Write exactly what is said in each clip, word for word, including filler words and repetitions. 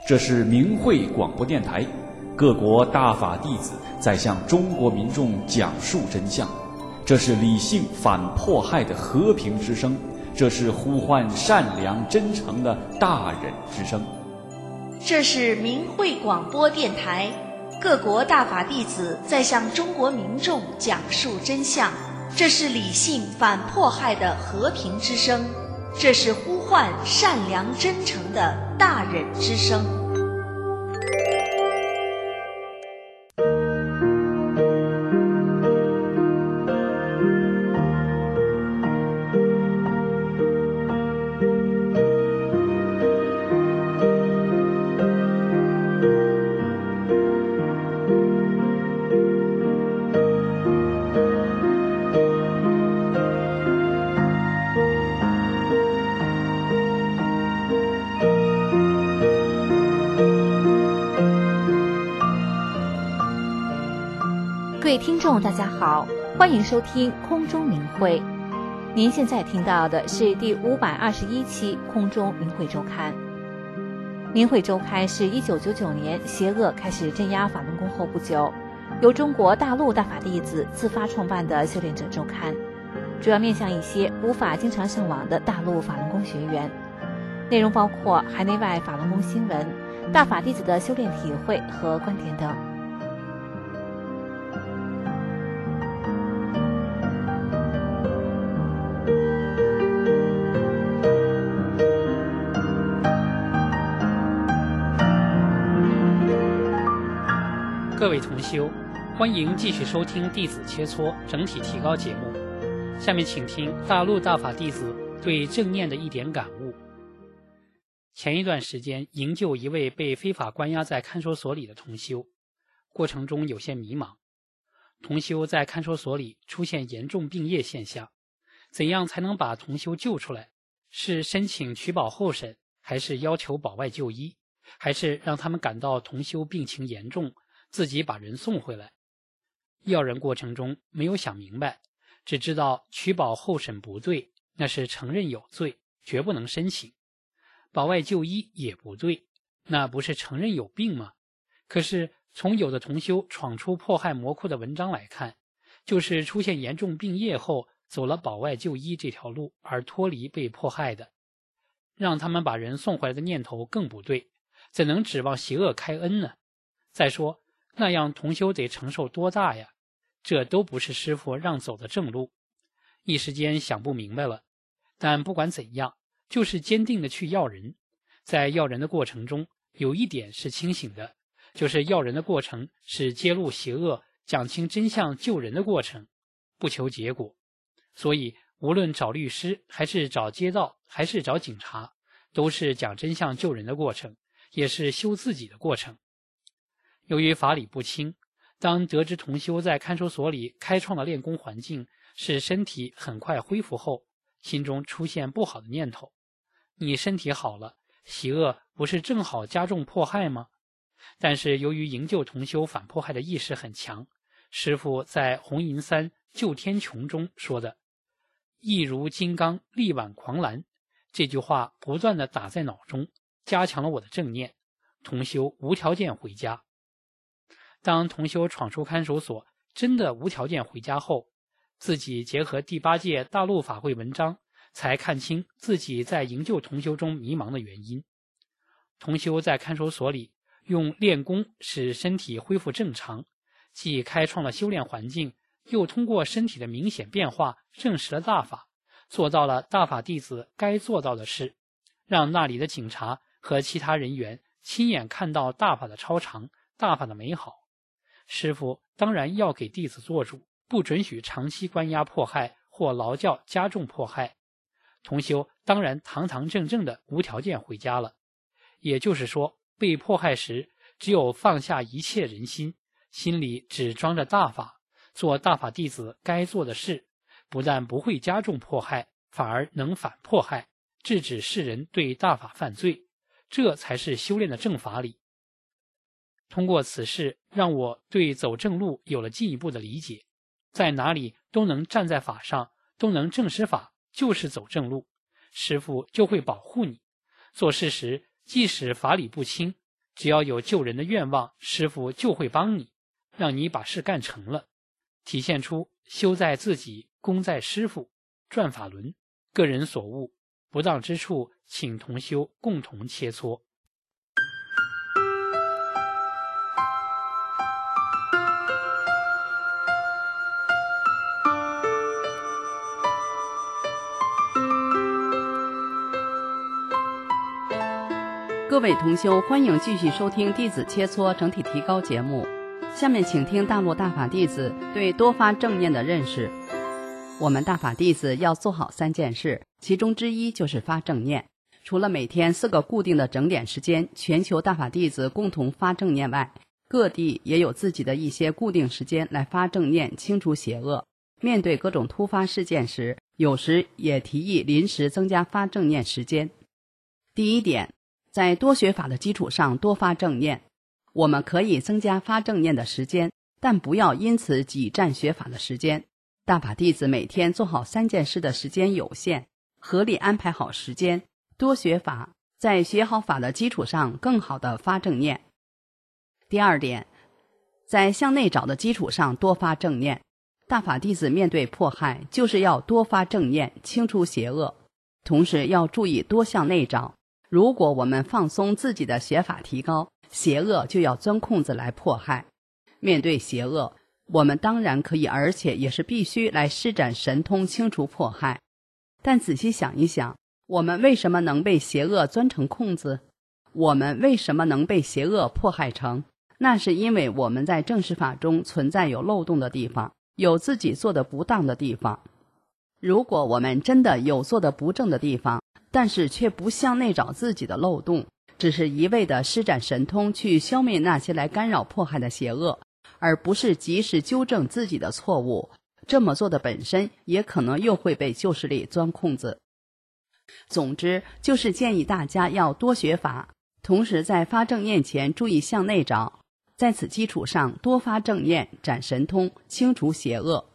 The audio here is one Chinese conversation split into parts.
这是明慧广播电台，各国大法弟子在向中国民众讲述真相。这是理性反迫害的和平之声，这是呼唤善良真诚的大忍之声。 这是明慧广播电台，各国大法弟子在向中国民众讲述真相。这是理性反迫害的和平之声，这是呼唤善良真诚的大忍之声。 各位听众大家好，欢迎收听空中明慧。您现在听到的是第五百二十一期空中明慧周刊。明慧周刊是一九九九年邪恶开始镇压法轮功后不久，由中国大陆大法弟子自发创办的修炼者周刊，主要面向一些无法经常上网的大陆法轮功学员，内容包括海内外法轮功新闻、大法弟子的修炼体会和观点等。 各位同修，欢迎继续收听弟子切磋整体提高节目。下面请听大陆大法弟子对正念的一点感悟。前一段时间营救一位被非法关押在看守所里的同修，过程中有些迷茫。同修在看守所里出现严重病业现象，怎样才能把同修救出来？是申请取保候审，还是要求保外就医，还是让他们感到同修病情严重，自己把人送回来？要人过程中没有想明白，只知道取保候审不对，那是承认有罪，绝不能申请；保外就医也不对，那不是承认有病吗？可是从有的同修闯出迫害魔窟的文章来看，就是出现严重病业后走了保外就医这条路而脱离被迫害的，让他们把人送回来的念头更不对，怎能指望邪恶开恩呢？再说那样同修得承受多大呀？这都不是师父让走的正路。一时间想不明白了，但不管怎样，就是坚定的去要人。在要人的过程中，有一点是清醒的，就是要人的过程是揭露邪恶、讲清真相、救人的过程，不求结果。所以无论找律师还是找街道还是找警察，都是讲真相救人的过程，也是修自己的过程。由于法理不清，当得知同修在看守所里开创的练功环境使身体很快恢复后，心中出现不好的念头：你身体好了，邪恶不是正好加重迫害吗？但是由于营救同修反迫害的意识很强，师父在红银三救天穹中说的一如金刚力挽狂澜，这句话不断地打在脑中，加强了我的正念。同修无条件回家。当同修闯出看守所，真的无条件回家后，自己结合第八届大陆法会文章，才看清自己在营救同修中迷茫的原因。同修在看守所里用练功使身体恢复正常，既开创了修炼环境，又通过身体的明显变化证实了大法，做到了大法弟子该做到的事，让那里的警察和其他人员亲眼看到大法的超常，大法的美好。师父当然要给弟子做主，不准许长期关押迫害或劳教加重迫害。同修当然堂堂正正的无条件回家了。也就是说，被迫害时只有放下一切人心，心里只装着大法，做大法弟子该做的事，不但不会加重迫害，反而能反迫害，制止世人对大法犯罪，这才是修炼的正法理。通过此事，让我对走正路有了进一步的理解，在哪里都能站在法上，都能证实法，就是走正路，师父就会保护你。做事时即使法理不清， 只要有救人的愿望，师父就会帮你，让你把事干成了，体现出修在自己，功在师父，转法轮，个人所悟，不当之处，请同修共同切磋。 各位同修，欢迎继续收听弟子切磋整体提高节目。下面请听大陆大法弟子对多发正念的认识。我们大法弟子要做好三件事，其中之一就是发正念。除了每天四个固定的整点时间，全球大法弟子共同发正念外，各地也有自己的一些固定时间来发正念，清除邪恶。面对各种突发事件时，有时也提议临时增加发正念时间。第一点，在多学法的基础上多发正念，我们可以增加发正念的时间，但不要因此挤占学法的时间。大法弟子每天做好三件事的时间有限，合理安排好时间，多学法，在学好法的基础上更好的发正念。第二点，在向内找的基础上多发正念。大法弟子面对迫害，就是要多发正念，清除邪恶，同时要注意多向内找。如果我们放松自己的学法提高，邪恶就要钻空子来迫害。面对邪恶，我们当然可以，而且也是必须来施展神通清除迫害。但仔细想一想，我们为什么能被邪恶钻成空子？我们为什么能被邪恶迫害成？那是因为我们在正实法中存在有漏洞的地方，有自己做的不当的地方。如果我们真的有做的不正的地方，但是却不向内找自己的漏洞，只是一味的施展神通去消灭那些来干扰迫害的邪恶，而不是及时纠正自己的错误，这么做的本身也可能又会被旧势力钻空子。总之，就是建议大家要多学法，同时在发正念前注意向内找，在此基础上多发正念，展神通，清除邪恶。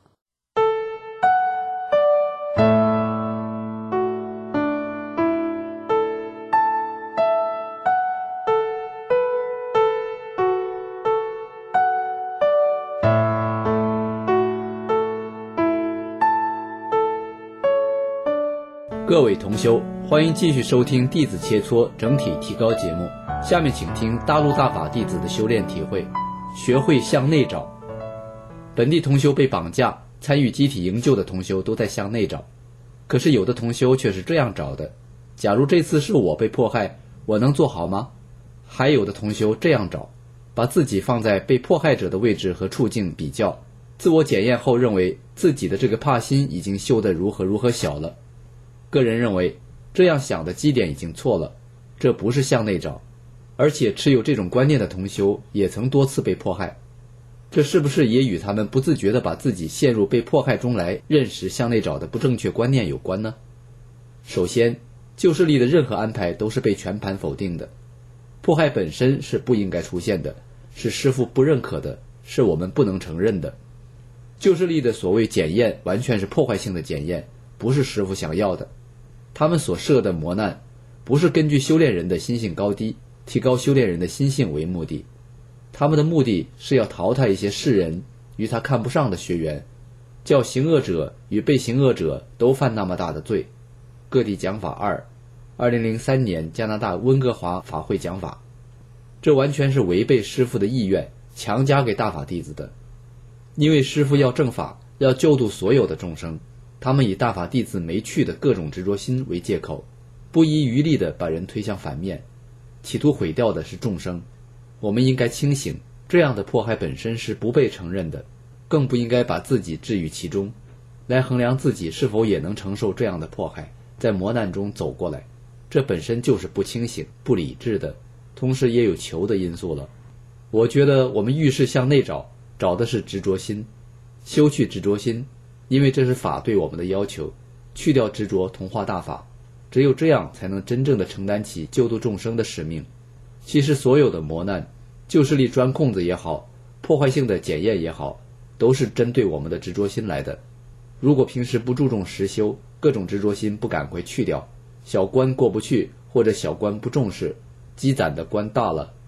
各位同修，欢迎继续收听弟子切磋整体提高节目。下面请听大陆大法弟子的修炼体会，学会向内找。本地同修被绑架参与集体营救的同修都在向内找，可是有的同修却是这样找的：假如这次是我被迫害，我能做好吗？还有的同修这样找，把自己放在被迫害者的位置和处境比较，自我检验后认为自己的这个怕心已经修得如何如何小了。个人认为这样想的基点已经错了，这不是向内找，而且持有这种观念的同修也曾多次被迫害，这是不是也与他们不自觉地把自己陷入被迫害中来认识向内找的不正确观念有关呢？首先，旧势力的任何安排都是被全盘否定的，迫害本身是不应该出现的，是师父不认可的，是我们不能承认的。旧势力的所谓检验完全是破坏性的检验，不是师父想要的。他们所设的磨难不是根据修炼人的心性高低提高修炼人的心性为目的，他们的目的是要淘汰一些世人与他看不上的学员，叫行恶者与被行恶者都犯那么大的罪。各地讲法二，二零零三年加拿大温哥华法会讲法，这完全是违背师父的意愿，强加给大法弟子的。因为师父要正法，要救度所有的众生，他们以大法弟子没去的各种执着心为借口，不遗余力地把人推向反面，企图毁掉的是众生。我们应该清醒，这样的迫害本身是不被承认的，更不应该把自己置于其中，来衡量自己是否也能承受这样的迫害，在磨难中走过来，这本身就是不清醒、不理智的，同时也有求的因素了。我觉得我们遇事向内找，找的是执着心，修去执着心，因为这是法对我们的要求，去掉执着，同化大法，只有这样才能真正的承担起救度众生的使命。其实所有的磨难，旧势力钻空子也好，破坏性的检验也好，都是针对我们的执着心来的。如果平时不注重实修，各种执着心不赶快去掉，小关过不去，或者小关不重视，积攒的关大了，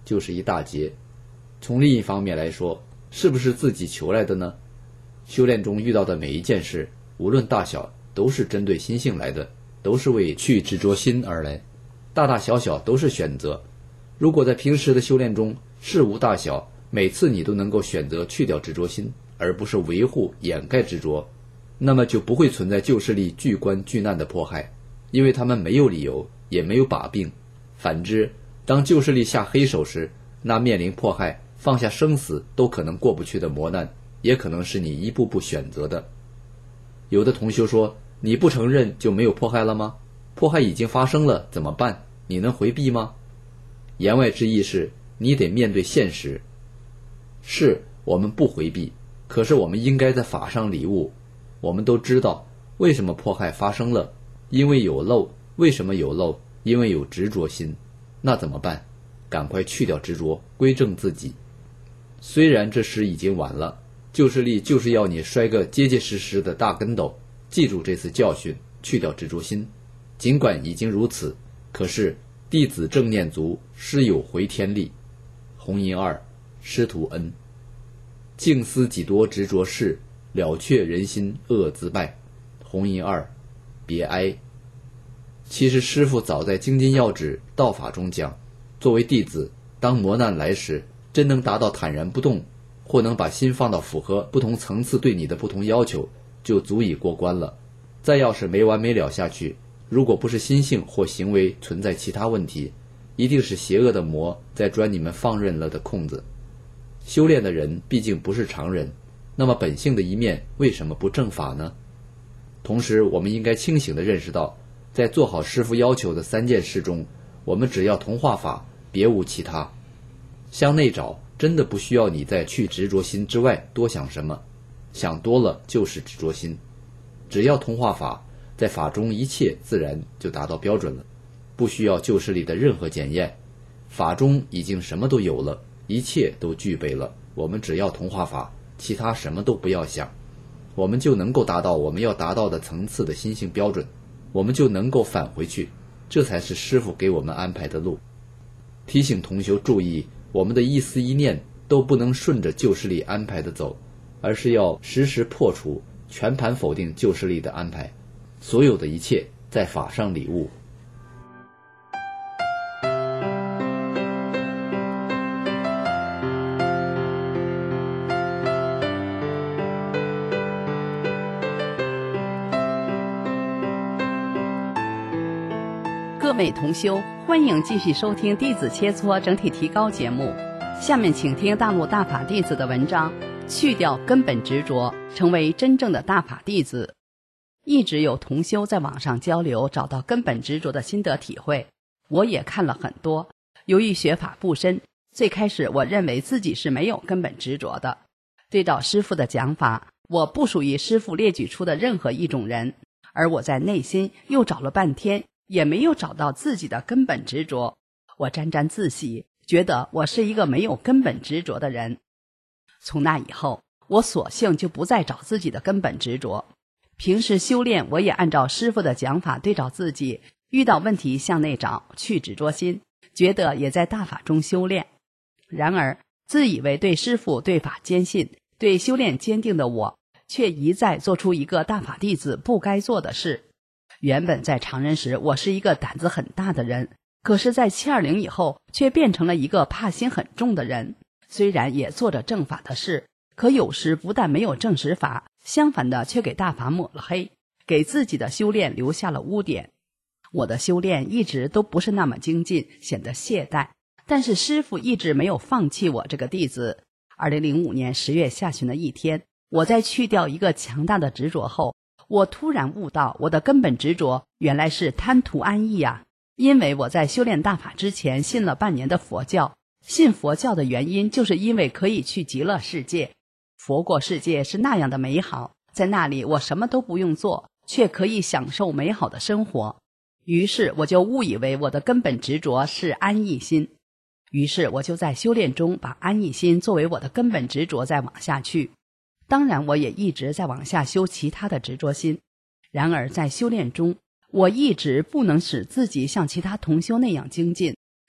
就是一大劫。从另一方面来说，是不是自己求来的呢？修炼中遇到的每一件事，无论大小，都是针对心性来的，都是为去执着心而来，大大小小都是选择。如果在平时的修炼中，事无大小，每次你都能够选择去掉执着心，而不是维护掩盖执着，那么就不会存在旧势力巨观巨难的迫害，因为他们没有理由，也没有把柄。反之，当旧势力下黑手时，那面临迫害，放下生死都可能过不去的磨难，也可能是你一步步选择的。有的同修说，你不承认就没有迫害了吗？迫害已经发生了，怎么办？你能回避吗？言外之意是，你得面对现实。是，我们不回避，可是我们应该在法上理悟。我们都知道，为什么迫害发生了？因为有漏。为什么有漏？因为有执着心。那怎么办？赶快去掉执着，归正自己。虽然这时已经晚了，旧势力就是要你摔个结结实实的大跟斗，记住这次教训，去掉执着心。尽管已经如此，可是弟子正念足，师有回天力。红银二，师徒恩。静思几多执着事，了却人心恶自败。红银二，别哀。其实师父早在精进要旨道法中讲，作为弟子，当磨难来时，真能达到坦然不动，或能把心放到符合不同层次对你的不同要求，就足以过关了。再要是没完没了下去，如果不是心性或行为存在其他问题，一定是邪恶的魔在钻你们放任了的空子。修炼的人毕竟不是常人，那么本性的一面为什么不正法呢？同时我们应该清醒地认识到，在做好师父要求的三件事中，我们只要同化法，别无其他。向内找，真的不需要你在去执着心之外多想什么，想多了就是执着心。只要同化法，在法中一切自然就达到标准了，不需要旧势力的任何检验。法中已经什么都有了，一切都具备了，我们只要同化法，其他什么都不要想，我们就能够达到我们要达到的层次的心性标准，我们就能够返回去，这才是师父给我们安排的路。提醒同修注意，我们的一思一念都不能顺着旧势力安排的走，而是要时时破除，全盘否定旧势力的安排，所有的一切在法上理悟。 各位同修，欢迎继续收听弟子切磋整体提高节目。下面请听大陆大法弟子的文章，去掉根本执着，成为真正的大法弟子。一直有同修在网上交流，找到根本执着的心得体会，我也看了很多。由于学法不深，最开始我认为自己是没有根本执着的。对照师父的讲法，我不属于师父列举出的任何一种人，而我在内心又找了半天，也没有找到自己的根本执着。我沾沾自喜，觉得我是一个没有根本执着的人。从那以后，我索性就不再找自己的根本执着。平时修炼，我也按照师父的讲法对照自己，遇到问题向内找，去执着心，觉得也在大法中修炼。然而自以为对师父对法坚信，对修炼坚定的我，却一再做出一个大法弟子不该做的事。原本在常人时，我是一个胆子很大的人，可是在七二零以后，却变成了一个怕心很重的人。虽然也做着正法的事，可有时不但没有证实法，相反的却给大法抹了黑，给自己的修炼留下了污点。我的修炼一直都不是那么精进，显得懈怠，但是师父一直没有放弃我这个弟子。二零零五年十月下旬的一天，我在去掉一个强大的执着后，我突然悟到，我的根本执着原来是贪图安逸啊！因为我在修炼大法之前信了半年的佛教，信佛教的原因就是因为可以去极乐世界。佛国世界是那样的美好，在那里我什么都不用做，却可以享受美好的生活。于是我就误以为我的根本执着是安逸心，于是我就在修炼中把安逸心作为我的根本执着再往下去。当然我也一直在往下修其他的执着心，然而在修炼中，我一直不能使自己像其他同修那样精进，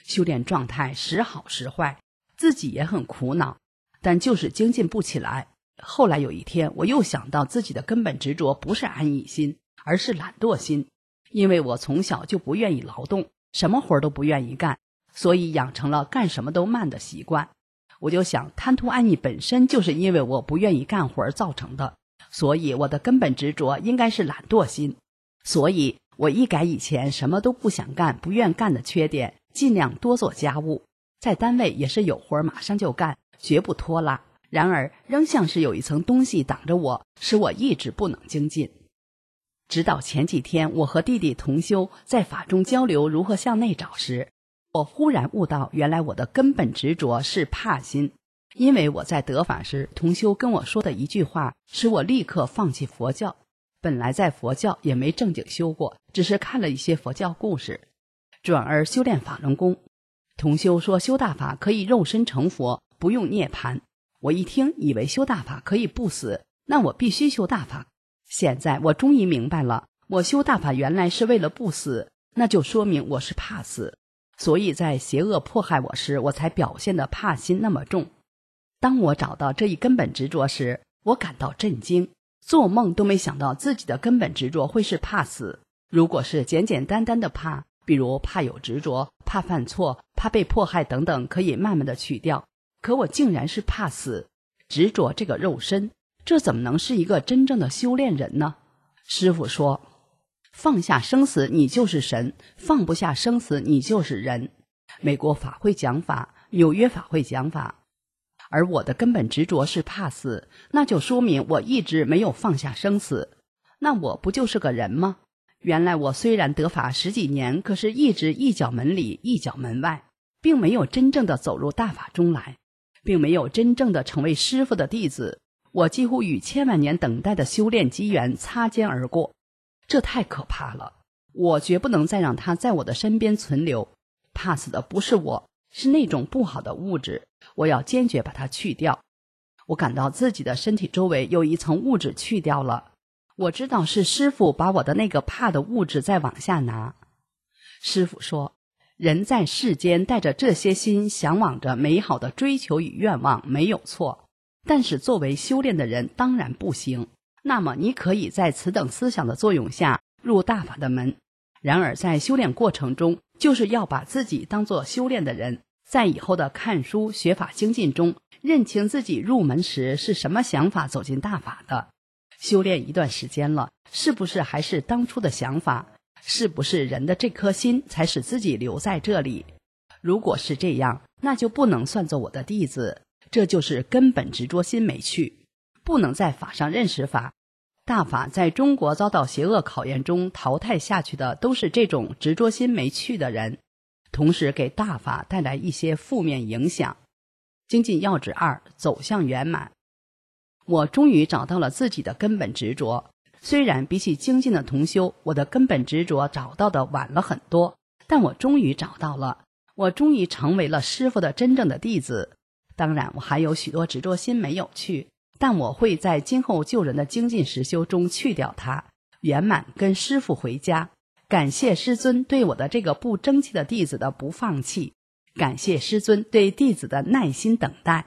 修炼状态时好时坏，自己也很苦恼，但就是精进不起来。后来有一天，我又想到自己的根本执着不是安逸心，而是懒惰心。因为我从小就不愿意劳动，什么活都不愿意干，所以养成了干什么都慢的习惯。我就想，贪图安逸本身就是因为我不愿意干活造成的，所以我的根本执着应该是懒惰心。所以我一改以前什么都不想干、不愿干的缺点，尽量多做家务，在单位也是有活马上就干，绝不拖拉。然而仍像是有一层东西挡着我，使我一直不能精进。直到前几天，我和弟弟同修在法中交流如何向内找时，我忽然悟到，原来我的根本执着是怕心。因为我在得法时，同修跟我说的一句话，使我立刻放弃佛教。本来在佛教也没正经修过，只是看了一些佛教故事，转而修炼法轮功。同修说修大法可以肉身成佛，不用涅槃。我一听以为修大法可以不死，那我必须修大法。现在我终于明白了，我修大法原来是为了不死，那就说明我是怕死，所以在邪恶迫害我时，我才表现得怕心那么重。当我找到这一根本执着时，我感到震惊，做梦都没想到自己的根本执着会是怕死。如果是简简单单的怕，比如怕有执着、怕犯错、怕被迫害等等，可以慢慢的去掉。可我竟然是怕死，执着这个肉身，这怎么能是一个真正的修炼人呢？师父说，放下生死你就是神，放不下生死你就是人。美国法会讲法，纽约法会讲法。而我的根本执着是怕死，那就说明我一直没有放下生死。那我不就是个人吗？原来我虽然得法十几年，可是一直一脚门里一脚门外，并没有真正的走入大法中来，并没有真正的成为师父的弟子。我几乎与千万年等待的修炼机缘擦肩而过，这太可怕了。我绝不能再让它在我的身边存留。怕死的不是我，是那种不好的物质，我要坚决把它去掉。我感到自己的身体周围有一层物质去掉了，我知道是师父把我的那个怕的物质再往下拿。师父说，人在世间带着这些心，向往着美好的追求与愿望，没有错，但是作为修炼的人当然不行。那么你可以在此等思想的作用下入大法的门，然而在修炼过程中，就是要把自己当作修炼的人，在以后的看书学法精进中，认清自己入门时是什么想法走进大法的。修炼一段时间了，是不是还是当初的想法？是不是人的这颗心才使自己留在这里？如果是这样，那就不能算作我的弟子，这就是根本执着心没去，不能在法上认识法。大法在中国遭到邪恶考验中淘汰下去的，都是这种执着心没去的人，同时给大法带来一些负面影响。精进要旨二，走向圆满。我终于找到了自己的根本执着，虽然比起精进的同修，我的根本执着找到的晚了很多，但我终于找到了，我终于成为了师父的真正的弟子。当然我还有许多执着心没有去，但我会在今后救人的精进实修中去掉它，圆满跟师父回家。感谢师尊对我的这个不争气的弟子的不放弃，感谢师尊对弟子的耐心等待。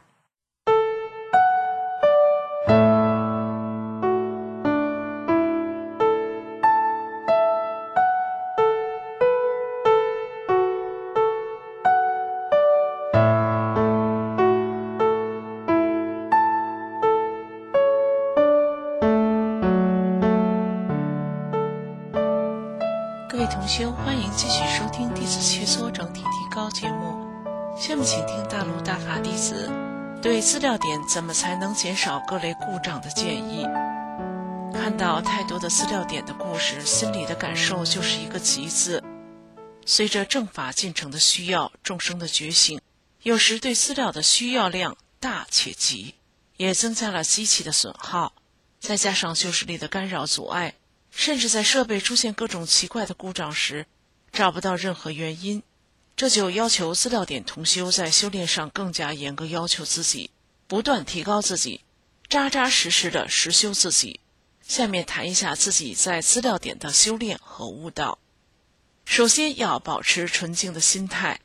各位同修，欢迎继续收听弟子切磋整体提高节目。下面请听大陆大法弟子对资料点怎么才能减少各类故障的建议。看到太多的资料点的故事，心里的感受就是一个急字。随着正法进程的需要，众生的觉醒，有时对资料的需要量大且急，也增加了机器的损耗，再加上修识力的干扰阻碍，甚至在设备出现各种奇怪的故障时，找不到任何原因，这就要求资料点同修在修炼上更加严格要求自己，不断提高自己，扎扎实实的实修自己。下面谈一下自己在资料点的修炼和悟道。首先要保持纯净的心态，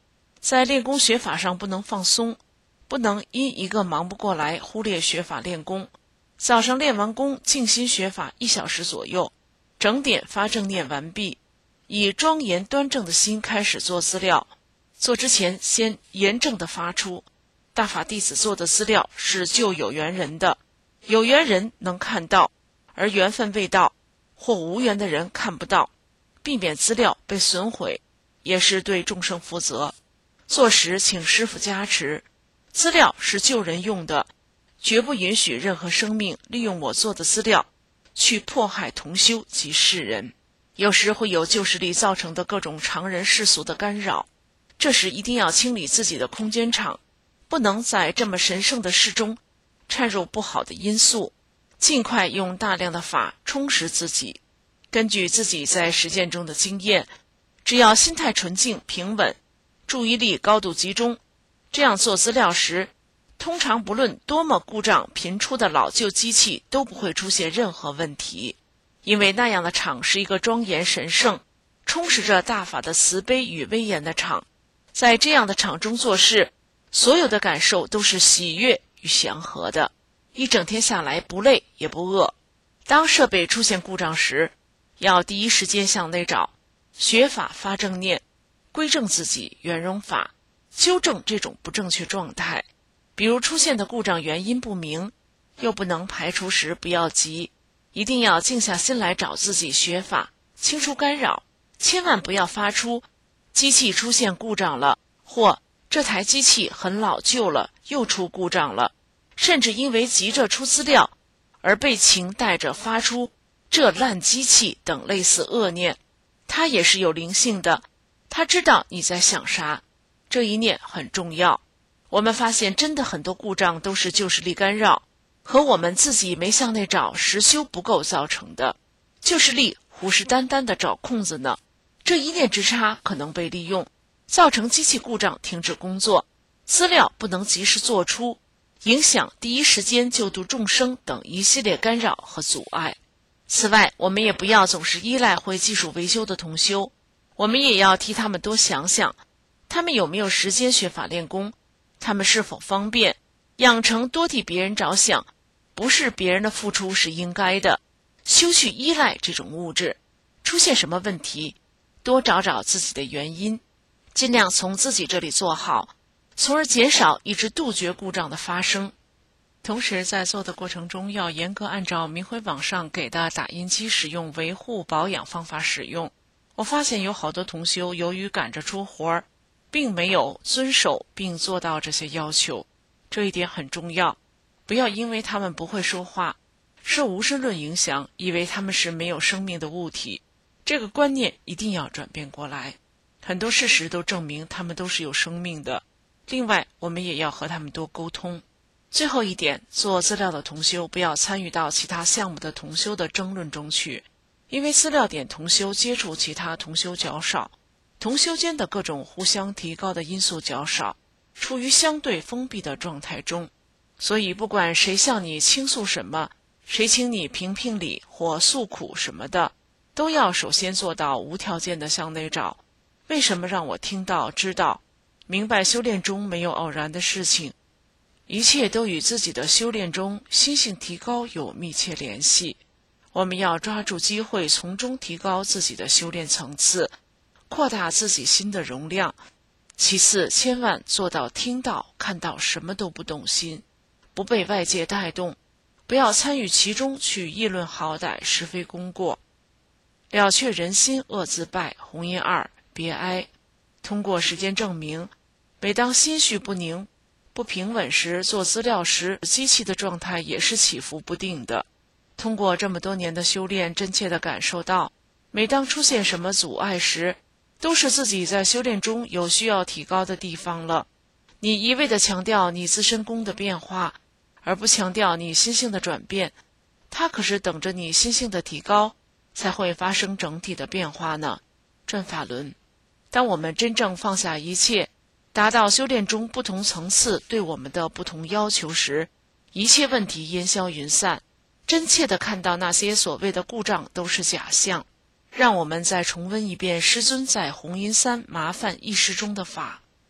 在练功学法上不能放松，不能因一个忙不过来忽略学法练功。早上练完功，静心学法一小时左右，整点发正念完毕，以庄严端正的心开始做资料。做之前先严正地发出，大法弟子做的资料是救有缘人的，有缘人能看到，而缘分未到或无缘的人看不到，避免资料被损毁，也是对众生负责。做时请师父加持，资料是救人用的，绝不允许任何生命利用我做的资料去迫害同修及世人。有时会有旧势力造成的各种常人世俗的干扰，这时一定要清理自己的空间场，不能在这么神圣的事中掺入不好的因素，尽快用大量的法充实自己。根据自己在实践中的经验，只要心态纯净平稳，注意力高度集中，这样做资料时，通常不论多么故障频出的老旧机器都不会出现任何问题。因为那样的场是一个庄严神圣，充实着大法的慈悲与威严的场。在这样的场中做事，所有的感受都是喜悦与祥和的，一整天下来不累也不饿。当设备出现故障时，要第一时间向内找，学法发正念，归正自己圆融法，纠正这种不正确状态。比如出现的故障原因不明，又不能排除时不要急，一定要静下心来找自己学法，清除干扰，千万不要发出机器出现故障了，或这台机器很老旧了又出故障了，甚至因为急着出资料而被情带着发出这烂机器等类似恶念。它也是有灵性的，它知道你在想啥，这一念很重要。我们发现真的很多故障都是旧势力干扰和我们自己没向内找实修不够造成的，旧势力虎视眈眈地找空子呢，这一念之差可能被利用，造成机器故障停止工作，资料不能及时做出，影响第一时间救度众生等一系列干扰和阻碍。此外，我们也不要总是依赖会技术维修的同修，我们也要替他们多想想，他们有没有时间学法练功，他们是否方便，养成多替别人着想，不是别人的付出是应该的，休去依赖这种物质。出现什么问题，多找找自己的原因，尽量从自己这里做好，从而减少以致杜绝故障的发生。同时在做的过程中，要严格按照明辉网上给的打印机使用维护保养方法使用。我发现有好多同修由于赶着出活儿，并没有遵守并做到这些要求，这一点很重要。不要因为他们不会说话，受无神论影响，以为他们是没有生命的物体，这个观念一定要转变过来。很多事实都证明他们都是有生命的。另外，我们也要和他们多沟通。最后一点，做资料的同修不要参与到其他项目的同修的争论中去，因为资料点同修接触其他同修较少，同修间的各种互相提高的因素较少，处于相对封闭的状态中，所以不管谁向你倾诉什么，谁请你评评理或诉苦什么的，都要首先做到无条件的向内找，为什么让我听到知道明白修炼中没有偶然的事情，一切都与自己的修炼中心性提高有密切联系。我们要抓住机会，从中提高自己的修炼层次，扩大自己心的容量。其次，千万做到听到看到什么都不动心，不被外界带动，不要参与其中去议论好歹是非功过。了却人心恶自败，红音二别哀。通过实践证明，每当心绪不宁不平稳时，做资料时机器的状态也是起伏不定的。通过这么多年的修炼，真切地感受到，每当出现什么阻碍时，都是自己在修炼中有需要提高的地方了。你一味地强调你自身功的变化，而不强调你心性的转变，它可是等着你心性的提高才会发生整体的变化呢。转法轮，当我们真正放下一切，达到修炼中不同层次对我们的不同要求时，一切问题烟消云散，真切地看到那些所谓的故障都是假象。让我们再重温一遍师尊在红音山麻烦意识中的法。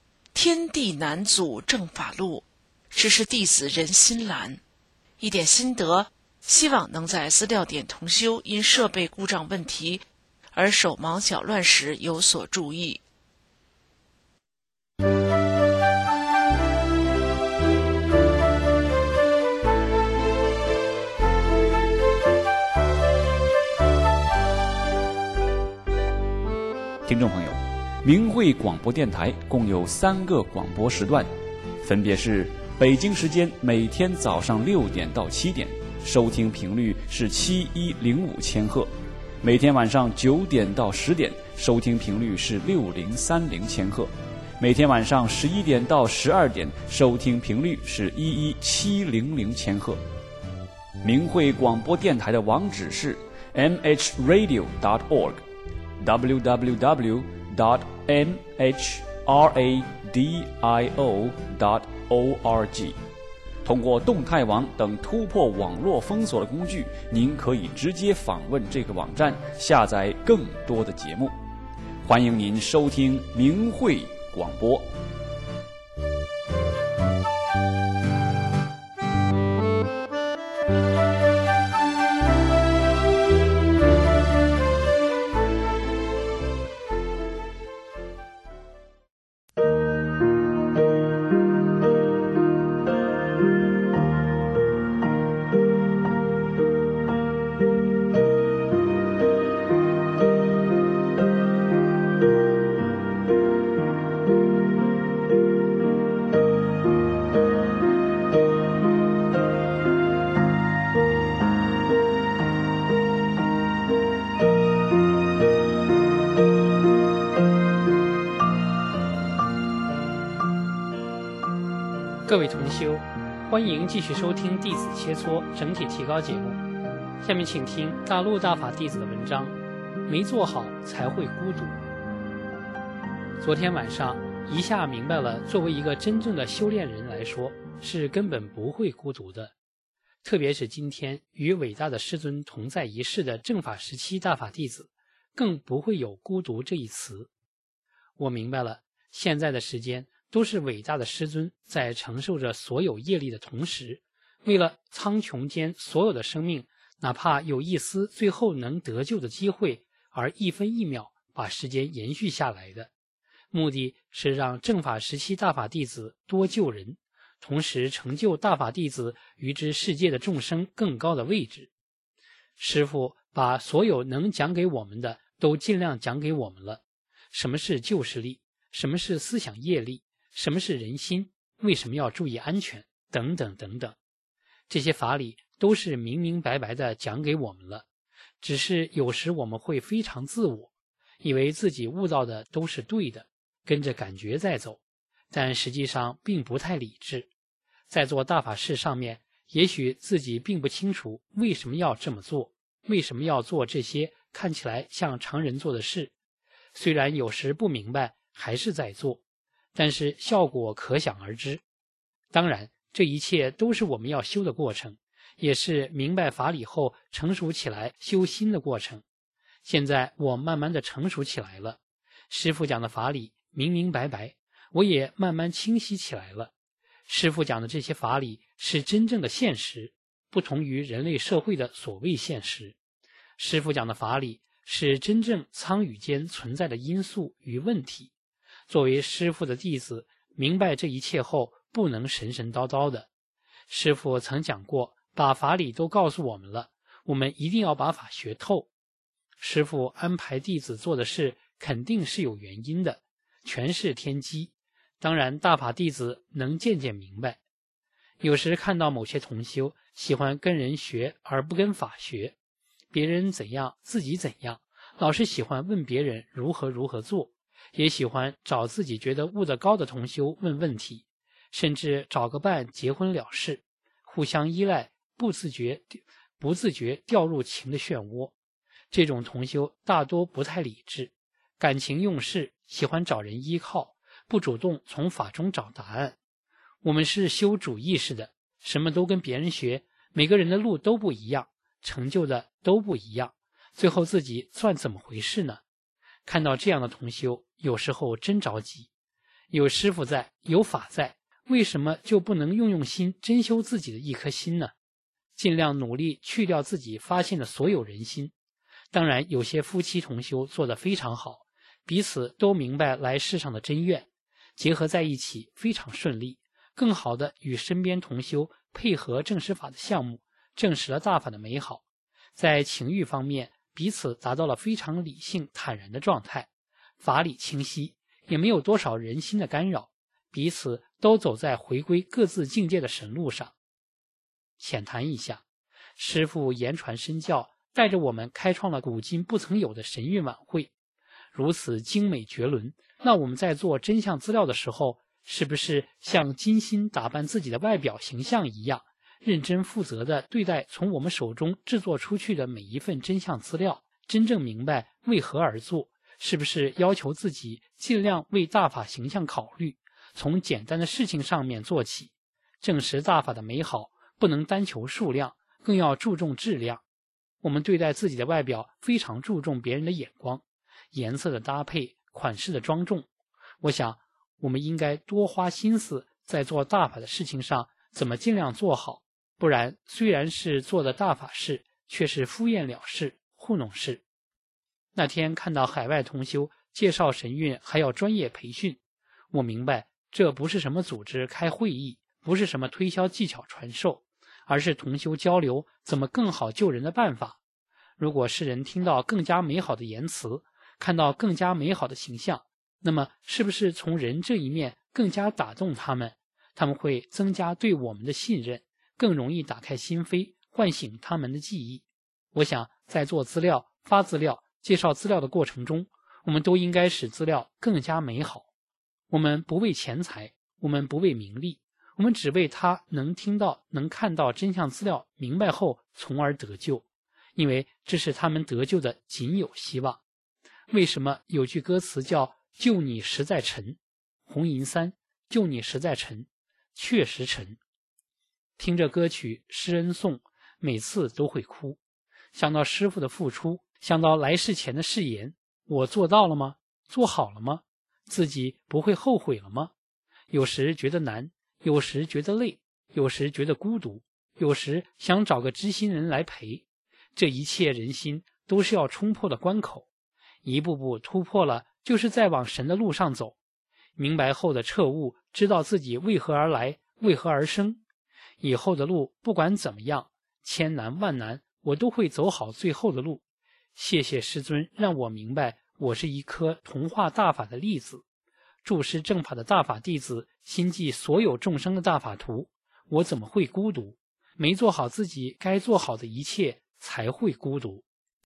天地难阻正法路，只是弟子人心懒。一点心得，希望能在资料点同修因设备故障问题而手忙脚乱时有所注意。 听众朋友，明慧广播电台共有三个广播时段，分别是北京时间每天早上六点到七点，收听频率是七一零五千赫；每天晚上九点到十点，收听频率是六零三零千赫；每天晚上十一点到十二点，收听频率是一一七零零千赫。明慧广播电台的网址是 m h radio dot org。w w w dot m h radio dot org。 通过动态网等突破网络封锁的工具，您可以直接访问这个网站，下载更多的节目。欢迎您收听明慧广播。 各位同修，欢迎继续收听《弟子切磋整体提高》节目。下面请听大陆大法弟子的文章，没做好才会孤独。昨天晚上一下明白了，作为一个真正的修炼人来说，是根本不会孤独的。特别是今天与伟大的师尊同在一室的正法时期大法弟子，更不会有孤独这一词。我明白了，现在的时间都是伟大的师尊在承受着所有业力的同时，为了苍穹间所有的生命，哪怕有一丝最后能得救的机会，而一分一秒把时间延续下来的。目的是让正法时期大法弟子多救人，同时成就大法弟子与之世界的众生更高的位置。师父把所有能讲给我们的都尽量讲给我们了。什么是救世力？什么是思想业力？什么是人心？为什么要注意安全？等等等等，这些法理都是明明白白的讲给我们了。只是有时我们会非常自我，以为自己悟到的都是对的，跟着感觉在走，但实际上并不太理智。在做大法事上面，也许自己并不清楚为什么要这么做，为什么要做这些看起来像常人做的事。虽然有时不明白，还是在做，但是效果可想而知。当然，这一切都是我们要修的过程，也是明白法理后成熟起来修心的过程。现在我慢慢的成熟起来了，师父讲的法理明明白白，我也慢慢清晰起来了。师父讲的这些法理是真正的现实，不同于人类社会的所谓现实。师父讲的法理是真正苍宇间存在的因素与问题。作为师父的弟子，明白这一切后，不能神神叨叨的。师父曾讲过，把法理都告诉我们了，我们一定要把法学透。师父安排弟子做的事，肯定是有原因的，全是天机。当然，大法弟子能渐渐明白。有时看到某些同修喜欢跟人学而不跟法学，别人怎样自己怎样，老是喜欢问别人如何如何做，也喜欢找自己觉得悟得高的同修问问题，甚至找个伴结婚了事，互相依赖，不自觉不自觉掉入情的漩涡。这种同修大多不太理智，感情用事，喜欢找人依靠，不主动从法中找答案。我们是修主意识的，什么都跟别人学，每个人的路都不一样，成就的都不一样，最后自己算怎么回事呢？看到这样的同修，有时候真着急。 有师傅在，有法在，为什么就不能用用心珍修自己的一颗心呢？尽量努力去掉自己发现的所有人心。当然，有些夫妻同修做得非常好，彼此都明白来世上的真愿，结合在一起非常顺利，更好的与身边同修配合证实法的项目，证实了大法的美好。在情欲方面，彼此达到了非常理性坦然的状态，法理清晰，也没有多少人心的干扰，彼此都走在回归各自境界的神路上。浅谈一下，师父言传身教，带着我们开创了古今不曾有的神韵晚会，如此精美绝伦。那我们在做真相资料的时候，是不是像精心打扮自己的外表形象一样，认真负责地对待从我们手中制作出去的每一份真相资料，真正明白为何而做？是不是要求自己尽量为大法形象考虑，从简单的事情上面做起？证实大法的美好，不能单求数量，更要注重质量。我们对待自己的外表非常注重别人的眼光，颜色的搭配，款式的庄重。我想我们应该多花心思在做大法的事情上，怎么尽量做好，不然虽然是做的大法事，却是敷衍了事，糊弄事。那天看到海外同修介绍神韵还要专业培训，我明白这不是什么组织开会议，不是什么推销技巧传授，而是同修交流怎么更好救人的办法。如果世人听到更加美好的言辞，看到更加美好的形象，那么是不是从人这一面更加打动他们？他们会增加对我们的信任，更容易打开心扉，唤醒他们的记忆。我想在做资料、发资料、介绍资料的过程中，我们都应该使资料更加美好。我们不为钱财，我们不为名利，我们只为他能听到、能看到真相资料，明白后从而得救，因为这是他们得救的仅有希望。为什么有句歌词叫救你实在沉？红银三，救你实在沉，确实沉。听着歌曲施恩颂，每次都会哭，想到师父的付出，想到来世前的誓言，我做到了吗？做好了吗？自己不会后悔了吗？有时觉得难，有时觉得累，有时觉得孤独，有时想找个知心人来陪。这一切人心都是要冲破的关口，一步步突破了，就是在往神的路上走。明白后的彻悟，知道自己为何而来，为何而生。以后的路不管怎么样，千难万难，我都会走好最后的路。谢谢师尊让我明白，我是一颗同化大法的粒子，注释正法的大法弟子，心系所有众生的大法图。我怎么会孤独？没做好自己该做好的一切，才会孤独。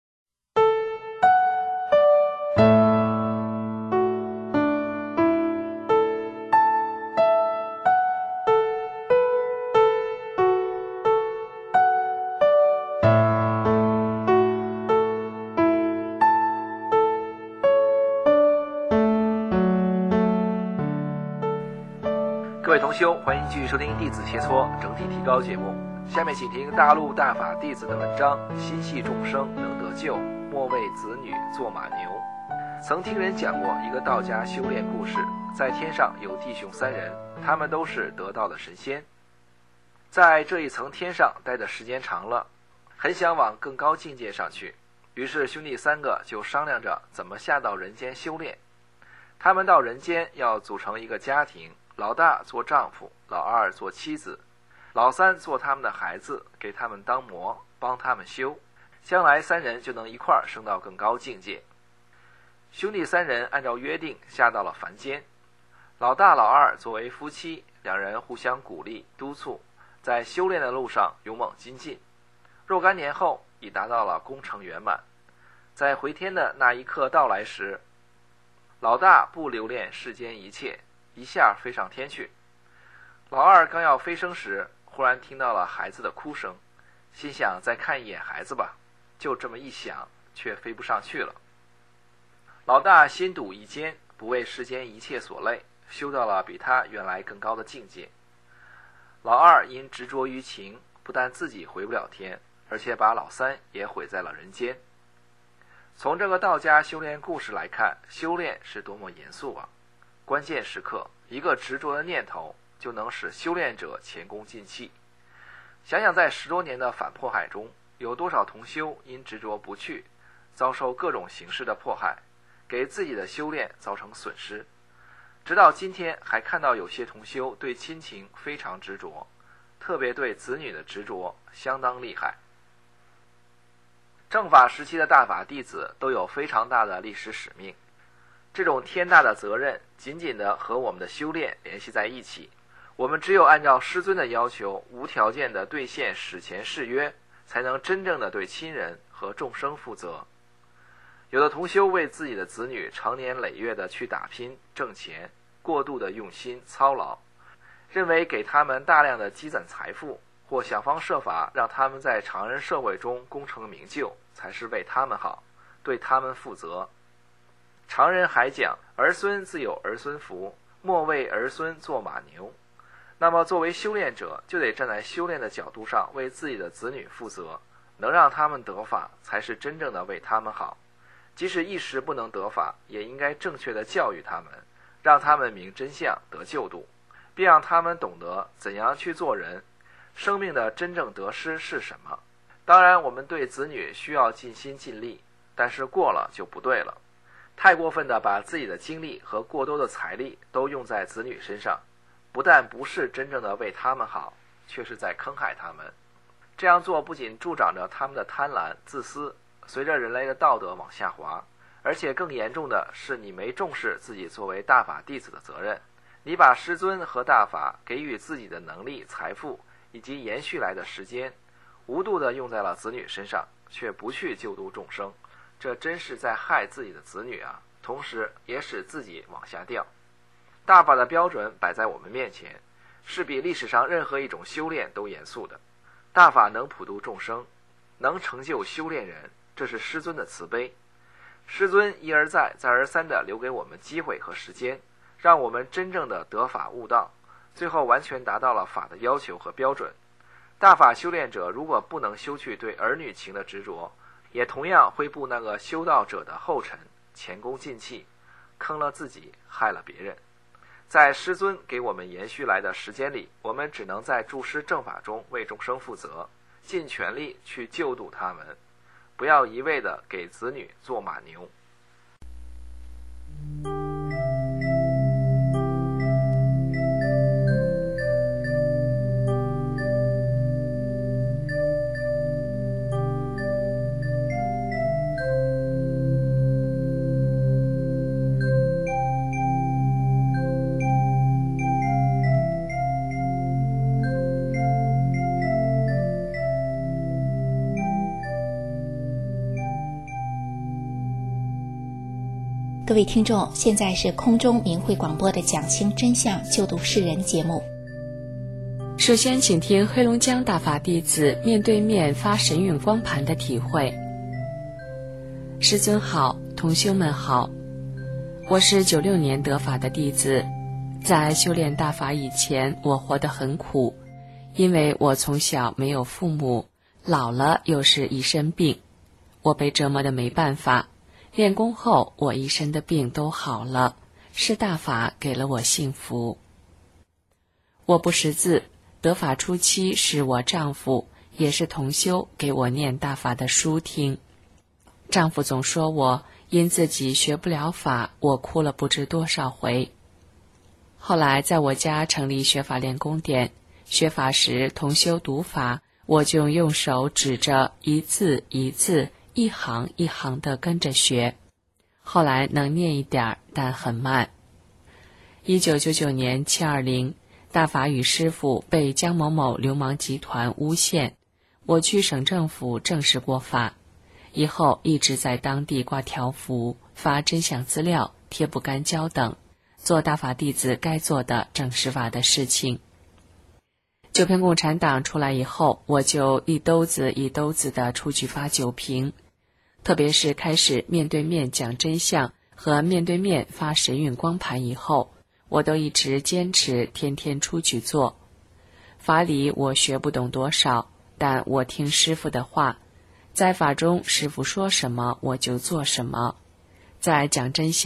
各位同修，欢迎继续收听弟子切磋整体提高节目。下面请听大陆大法弟子的文章：心系众生能得救，莫为子女做马牛。曾听人讲过一个道家修炼故事，在天上有弟兄三人，他们都是得道的神仙，在这一层天上待的时间长了，很想往更高境界上去，于是兄弟三个就商量着怎么下到人间修炼。他们到人间要组成一个家庭，老大做丈夫，老二做妻子，老三做他们的孩子，给他们当模，帮他们修，将来三人就能一块儿升到更高境界。兄弟三人按照约定下到了凡间，老大老二作为夫妻，两人互相鼓励督促，在修炼的路上勇猛精进，若干年后已达到了功成圆满。在回天的那一刻到来时，老大不留恋世间一切，一下飞上天去。老二刚要飞升时，忽然听到了孩子的哭声，心想再看一眼孩子吧，就这么一想，却飞不上去了。老大心笃意坚，不为世间一切所累，修到了比他原来更高的境界。老二因执着于情，不但自己回不了天，而且把老三也毁在了人间。从这个道家修炼故事来看，修炼是多么严肃啊！ 关键时刻，一个执着的念头就能使修炼者前功尽弃。想想在十多年的反迫害中，有多少同修因执着不去，遭受各种形式的迫害，给自己的修炼造成损失。直到今天还看到有些同修对亲情非常执着，特别对子女的执着相当厉害。正法时期的大法弟子都有非常大的历史使命，这种天大的责任紧紧地和我们的修炼联系在一起。我们只有按照师尊的要求，无条件地兑现史前誓约，才能真正地对亲人和众生负责。有的同修为自己的子女长年累月地去打拼挣钱，过度的用心操劳，认为给他们大量的积攒财富，或想方设法让他们在常人社会中功成名就，才是为他们好，对他们负责。常人还讲，儿孙自有儿孙福，莫为儿孙做马牛。那么作为修炼者，就得站在修炼的角度上，为自己的子女负责，能让他们得法，才是真正的为他们好。即使一时不能得法，也应该正确的教育他们，让他们明真相，得救度，并让他们懂得怎样去做人，生命的真正得失是什么。当然，我们对子女需要尽心尽力，但是过了就不对了。太过分的把自己的精力和过多的财力都用在子女身上，不但不是真正的为他们好，却是在坑害他们。这样做不仅助长着他们的贪婪自私，随着人类的道德往下滑，而且更严重的是，你没重视自己作为大法弟子的责任。你把师尊和大法给予自己的能力、财富以及延续来的时间，无度地用在了子女身上，却不去救度众生，这真是在害自己的子女啊，同时也使自己往下掉。大法的标准摆在我们面前，是比历史上任何一种修炼都严肃的。大法能普度众生，能成就修炼人，这是师尊的慈悲。师尊一而再再而三地留给我们机会和时间，让我们真正的得法悟道，最后完全达到了法的要求和标准。大法修炼者如果不能修去对儿女情的执着，也同样会步那个修道者的后尘，前功尽弃，坑了自己，害了别人。在师尊给我们延续来的时间里，我们只能在助师正法中为众生负责，尽全力去救度他们，不要一味地给子女做马牛。 各位听众，现在是空中明慧广播的讲清真相救度世人节目。 首先请听黑龙江大法弟子面对面发神韵光盘的体会。师尊好，同修们好，我是九六年得法的弟子。在修炼大法以前，我活得很苦，因为我从小没有父母，老了又是一身病，我被折磨得没办法。练功后，我一身的病都好了，是大法给了我幸福。我不识字，得法初期是我丈夫，也是同修给我念大法的书听。丈夫总说我因自己学不了法，我哭了不知多少回。后来在我家成立学法练功点，学法时同修读法，我就用手指着一字一字一行一行地跟着学，后来能念一点，但很慢。一九九九年七二零，大法与师父被江某某流氓集团诬陷，我去省政府证实过法，以后一直在当地挂条幅，发真相资料，贴不干胶等，做大法弟子该做的证实法的事情。九片共产党出来以后，我就一兜子一兜子的出去发酒瓶，特别是开始面对面讲真相和面对面发神韵光盘以后，我都一直坚持天天出去做。法理我学不懂多少，但我听师父的话，在法中师父说什么我就做什么。在讲真相